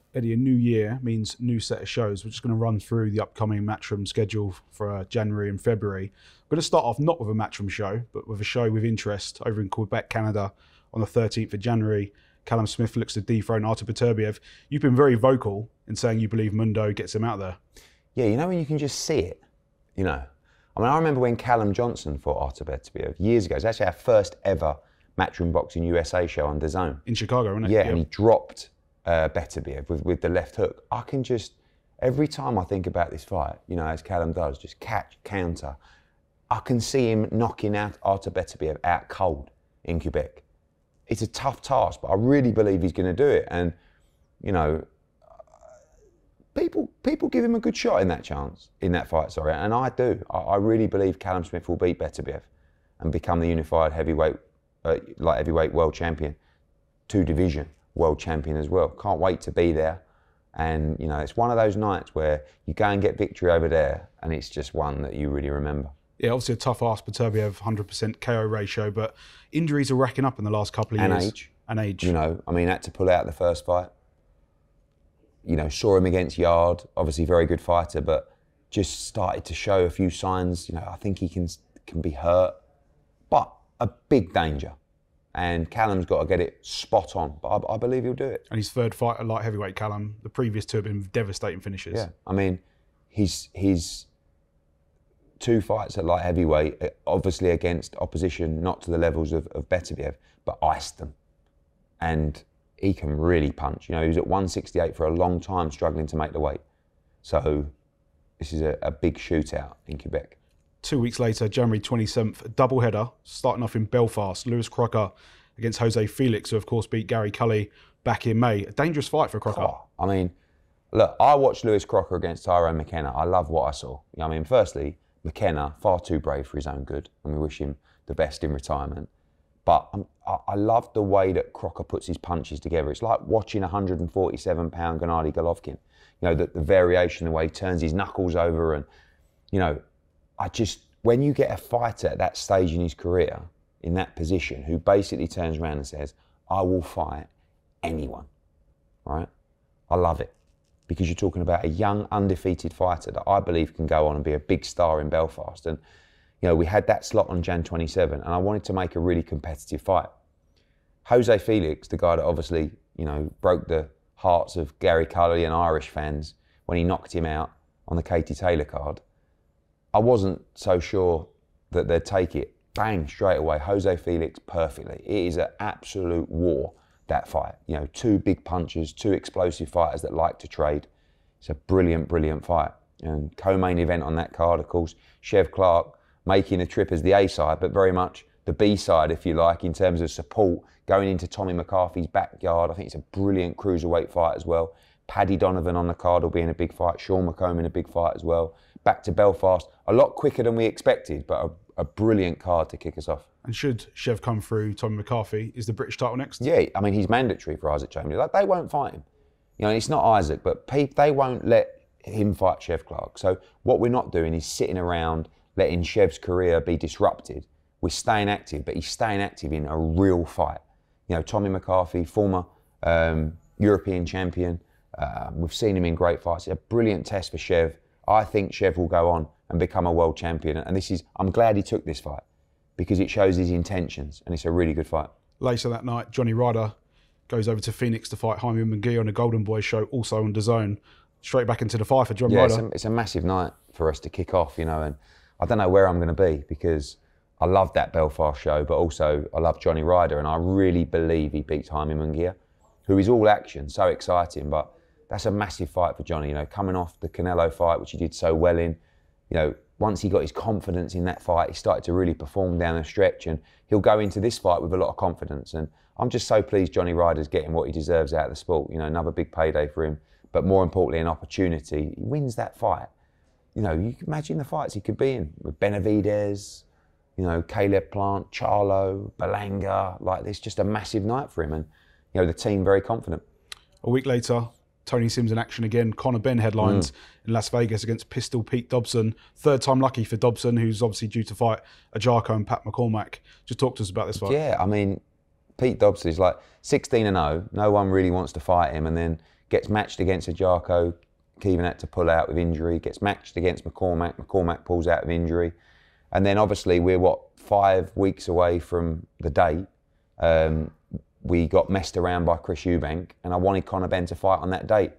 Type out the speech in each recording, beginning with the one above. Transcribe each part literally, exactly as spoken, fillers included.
Eddie, a new year means new set of shows. We're just going to run through the upcoming Matchroom schedule for uh, January and February. We're going to start off not with a Matchroom show, but with a show with interest over in Quebec, Canada on the thirteenth of January. Callum Smith looks to dethrone Artur Beterbiev. You've been very vocal in saying you believe Mundo gets him out there. Yeah, you know when you can just see it, you know. I mean, I remember when Callum Johnson fought Artur Beterbiev years ago. It was actually our first ever Matchroom Boxing U S A show on DAZN. In Chicago, wasn't it? Yeah, Yep. and he dropped uh, Beterbiev with, with the left hook. I can just, every time I think about this fight, you know, as Callum does, just catch, counter, I can see him knocking out Artur Beterbiev out cold in Quebec. It's a tough task, but I really believe he's going to do it. And, you know, people people give him a good shot in that chance, in that fight, sorry. And I do. I, I really believe Callum Smith will beat Beterbiev and become the unified heavyweight, uh, light heavyweight world champion, two division world champion as well. Can't wait to be there. And, you know, it's one of those nights where you go and get victory over there and it's just one that you really remember. Yeah, obviously a tough ask, Beterbiev, one hundred percent K O ratio, but injuries are racking up in the last couple of And years. age. And age. You know, I mean, had to pull out the first fight. You know, saw him against Yard, obviously very good fighter, but just started to show a few signs. You know, I think he can can be hurt, but a big danger. And Callum's got to get it spot on, but I, I believe he'll do it. And his third fight at light heavyweight, Callum. The previous two have been devastating finishes. Yeah, I mean, he's he's two fights at light heavyweight, obviously against opposition not to the levels of, of Beterbiev, but iced them. And he can really punch. You know, he was at one sixty-eight for a long time, struggling to make the weight. So this is a, a big shootout in Quebec. Two weeks later, January twenty-seventh, a doubleheader, starting off in Belfast. Lewis Crocker against Jose Felix, who of course beat Gary Cully back in May. A dangerous fight for Crocker. Oh, I mean, look, I watched Lewis Crocker against Tyrone McKenna. I love what I saw. You know, I mean, firstly, McKenna, far too brave for his own good, and we wish him the best in retirement. But um, I, I love the way that Crocker puts his punches together. It's like watching one hundred forty-seven pound Gennady Golovkin. You know, the, the variation, the way he turns his knuckles over, and, you know, I just, when you get a fighter at that stage in his career, in that position, who basically turns around and says, I will fight anyone, right? I love it. Because you're talking about a young, undefeated fighter that I believe can go on and be a big star in Belfast. And, you know, we had that slot on January twenty-seventh, and I wanted to make a really competitive fight. Jose Felix, the guy that obviously, you know, broke the hearts of Gary Cully and Irish fans when he knocked him out on the Katie Taylor card, I wasn't so sure that they'd take it. Bang, straight away, Jose Felix perfectly. It is an absolute war, that fight. You know, two big punchers, two explosive fighters that like to trade. It's a brilliant, brilliant fight. And co-main event on that card, of course, Chev Clark making a trip as the A side, but very much the B side, if you like, in terms of support, going into Tommy McCarthy's backyard. I think it's a brilliant cruiserweight fight as well. Paddy Donovan on the card will be in a big fight. Sean McComb in a big fight as well. Back to Belfast, a lot quicker than we expected, but a, a brilliant card to kick us off. And should Chev come through Tommy McCarthy, is the British title next? Yeah, I mean, he's mandatory for Isaac Chambers. Like, they won't fight him. You know, it's not Isaac, but Pete, they won't let him fight Chev Clark. So what we're not doing is sitting around letting Chev's career be disrupted. We're staying active, but he's staying active in a real fight. You know, Tommy McCarthy, former um, European champion. Uh, we've seen him in great fights. It's a brilliant test for Chev. I think Chev will go on and become a world champion. And this is, I'm glad he took this fight because it shows his intentions and it's a really good fight. Later that night, Johnny Ryder goes over to Phoenix to fight Jaime McGee on the Golden Boy show, also on DAZN. Straight back into the fight for John yeah, Ryder. It's a, it's a massive night for us to kick off, you know, and I don't know where I'm going to be because I love that Belfast show, but also I love Johnny Ryder, and I really believe he beats Jaime Munguia, who is all action, so exciting, but that's a massive fight for Johnny, you know, coming off the Canelo fight, which he did so well in. You know, once he got his confidence in that fight, he started to really perform down the stretch, and he'll go into this fight with a lot of confidence. And I'm just so pleased Johnny Ryder's getting what he deserves out of the sport. You know, another big payday for him, but more importantly, an opportunity. He wins that fight. You know, you can imagine the fights he could be in with Benavidez, you know, Caleb Plant, Charlo, Belanga. Like, it's just a massive night for him, and, you know, the team very confident. A week later, Tony Sims in action again. Conor Benn headlines mm. in Las Vegas against Pistol Pete Dobson. Third time lucky for Dobson, who's obviously due to fight Ajako and Pat McCormack. Just talk to us about this fight. Yeah, I mean, Pete Dobson is like sixteen and oh. No one really wants to fight him, and then gets matched against Ajako. Kevin had to pull out with injury, gets matched against McCormack. McCormack pulls out with injury. And then obviously we're, what, five weeks away from the date. Um, we got messed around by Chris Eubank, and I wanted Conor Benn to fight on that date.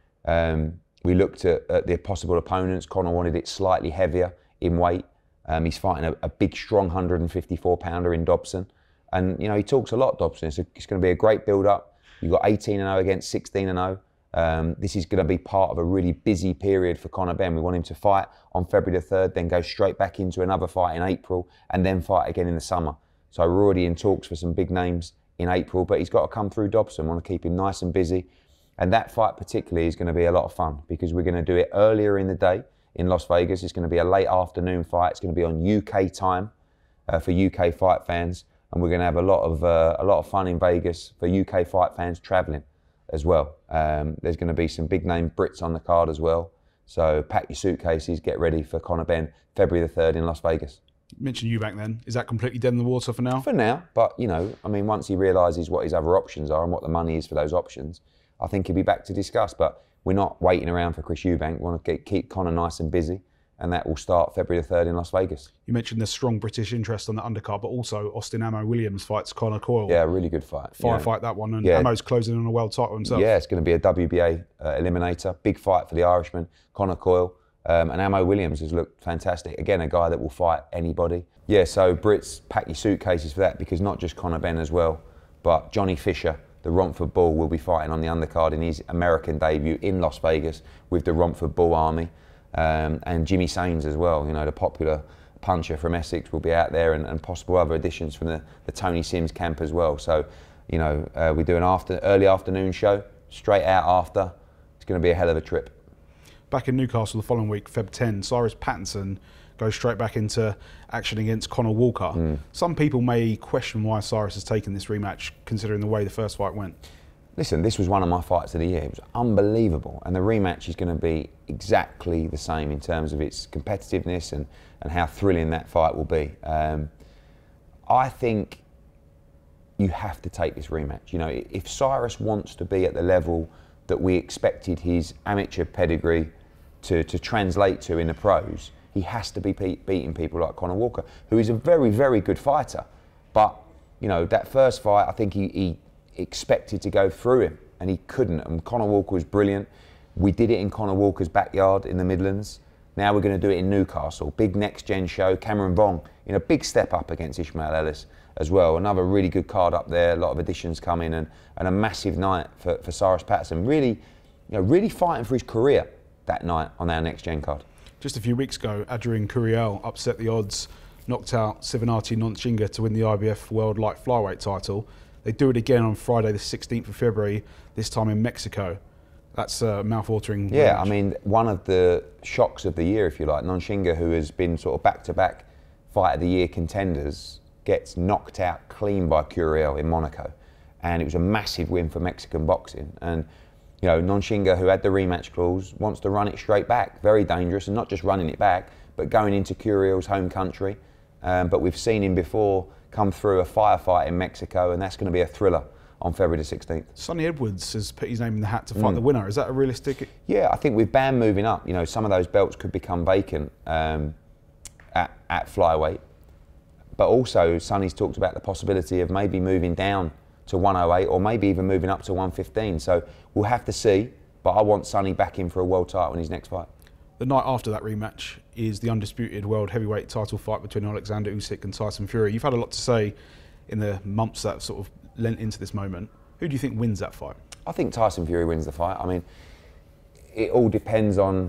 Um, we looked at, at the possible opponents. Conor wanted it slightly heavier in weight. Um, he's fighting a, a big, strong one hundred fifty-four pounder in Dobson. And, you know, he talks a lot, Dobson. It's, a, it's going to be a great build-up. You've got eighteen and oh against sixteen and oh. Um, this is going to be part of a really busy period for Conor Benn. We want him to fight on February the third, then go straight back into another fight in April, and then fight again in the summer. So we're already in talks for some big names in April, but he's got to come through Dobson. We want to keep him nice and busy. And that fight particularly is going to be a lot of fun because we're going to do it earlier in the day in Las Vegas. It's going to be a late afternoon fight. It's going to be on U K time uh, for U K fight fans. And we're going to have a lot of uh, a lot of fun in Vegas for U K fight fans travelling as well. Um, there's going to be some big name Brits on the card as well. So pack your suitcases, get ready for Conor Benn, February the third in Las Vegas. You mentioned Eubank then. Is that completely dead in the water for now? For now, but you know, I mean, once he realises what his other options are and what the money is for those options, I think he'll be back to discuss. But we're not waiting around for Chris Eubank. We want to get, keep Conor nice and busy, and that will start February the third in Las Vegas. You mentioned the strong British interest on the undercard, but also Austin Ammo Williams fights Conor Coyle. Yeah, really good fight. Firefight, yeah. That one, and yeah. Ammo's closing in on a world title himself. Yeah, it's going to be a W B A uh, eliminator. Big fight for the Irishman, Conor Coyle. Um, and Ammo Williams has looked fantastic. Again, a guy that will fight anybody. Yeah, so Brits, pack your suitcases for that, because not just Conor Benn as well, but Johnny Fisher, the Romford Bull, will be fighting on the undercard in his American debut in Las Vegas with the Romford Bull Army. Um, and Jimmy Sains as well, you know, the popular puncher from Essex, will be out there, and, and possible other additions from the, the Tony Sims camp as well. So, you know, uh, we do an after, early afternoon show, straight out after. It's going to be a hell of a trip. Back in Newcastle the following week, February tenth, Cyrus Pattinson goes straight back into action against Conor Walker. Mm. Some people may question why Cyrus has taken this rematch, considering the way the first fight went. Listen, this was one of my fights of the year. It was unbelievable. And the rematch is going to be exactly the same in terms of its competitiveness and, and how thrilling that fight will be. Um, I think you have to take this rematch. You know, if Cyrus wants to be at the level that we expected his amateur pedigree to, to translate to in the pros, he has to be pe beating people like Conor Walker, who is a very, very good fighter. But, you know, that first fight, I think he, he expected to go through him, and he couldn't. And Conor Walker was brilliant. We did it in Conor Walker's backyard in the Midlands. Now we're going to do it in Newcastle. Big next-gen show. Cameron Vong in a big step up against Ishmael Ellis as well. Another really good card up there. A lot of additions coming, and, and a massive night for, for Cyrus Pattinson. Really, you know, really fighting for his career that night on our next-gen card. Just a few weeks ago, Adrian Curiel upset the odds, knocked out Sivanati Nontshinga to win the I B F World Light Flyweight title. They do it again on Friday the sixteenth of February, this time in Mexico. That's uh, mouth-watering. Yeah, range. I mean, one of the shocks of the year, if you like. Nontshinga, who has been sort of back-to-back Fight of the Year contenders, gets knocked out clean by Curiel in Monaco. And it was a massive win for Mexican boxing. And, you know, Nontshinga, who had the rematch clause, wants to run it straight back. Very dangerous, and not just running it back, but going into Curiel's home country. Um, but we've seen him before come through a firefight in Mexico, and that's going to be a thriller on February the sixteenth. Sonny Edwards has put his name in the hat to fight mm. the winner. Is that a realistic? Yeah, I think with Bam moving up, you know, some of those belts could become vacant um, at, at flyweight. But also, Sonny's talked about the possibility of maybe moving down to one oh eight, or maybe even moving up to one fifteen. So we'll have to see. But I want Sonny back in for a world title in his next fight. The night after that rematch is the undisputed world heavyweight title fight between Alexander Usyk and Tyson Fury. You've had a lot to say in the months that sort of lent into this moment. Who do you think wins that fight? I think Tyson Fury wins the fight. I mean, it all depends on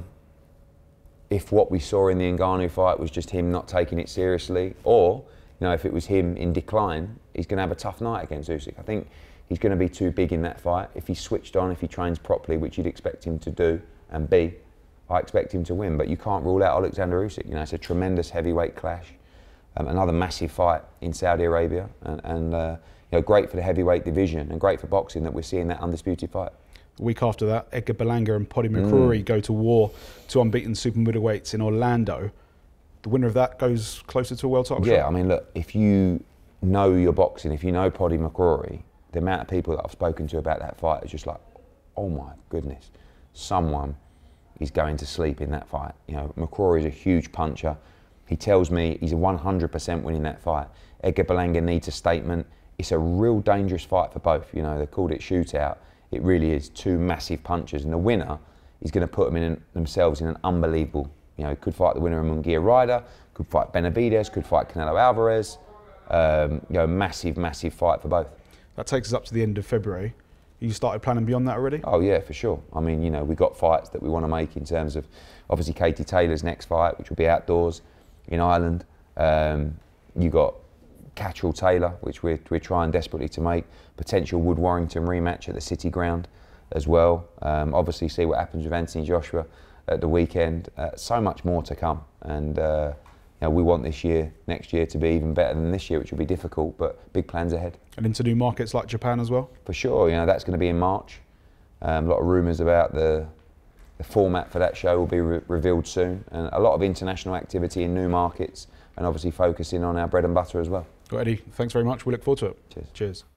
if what we saw in the Ngannou fight was just him not taking it seriously, or, you know, if it was him in decline, he's going to have a tough night against Usyk. I think he's going to be too big in that fight. If he's switched on, if he trains properly, which you'd expect him to do and be, I expect him to win. But you can't rule out Alexander Usyk. You know, it's a tremendous heavyweight clash. Um, another massive fight in Saudi Arabia, and, and uh, you know, great for the heavyweight division and great for boxing that we're seeing that undisputed fight. A week after that, Edgar Berlanga and Paddy McCrory mm. go to war, two unbeaten super middleweights in Orlando. The winner of that goes closer to a world title Yeah, shot. I mean, look, if you know your boxing, if you know Paddy McCrory, the amount of people that I've spoken to about that fight is just like, oh my goodness, someone is going to sleep in that fight. You know, McCrory is a huge puncher. He tells me he's one hundred percent winning that fight. Edgar Berlanga needs a statement. It's a real dangerous fight for both. You know, they called it shootout. It really is two massive punchers, and the winner is going to put them in themselves in an unbelievable. You know, could fight the winner of Munguia Ryder, could fight Benavidez, could fight Canelo Alvarez. Um, you know, massive, massive fight for both. That takes us up to the end of February. You started planning beyond that already? Oh yeah, for sure. I mean, you know, we got fights that we want to make in terms of obviously Katie Taylor's next fight, which will be outdoors in Ireland. Um, you got Catterall Taylor, which we're, we're trying desperately to make. Potential Wood Warrington rematch at the City Ground as well. Um, obviously, see what happens with Anthony Joshua at the weekend. Uh, so much more to come, and uh, you know, we want this year, next year, to be even better than this year, which will be difficult, but big plans ahead. And into new markets like Japan as well? For sure. You know, that's going to be in March. Um, a lot of rumours about the the format for that show will be re revealed soon, and a lot of international activity in new markets, and obviously focusing on our bread and butter as well. Well, Eddie, thanks very much. We look forward to it. Cheers. Cheers.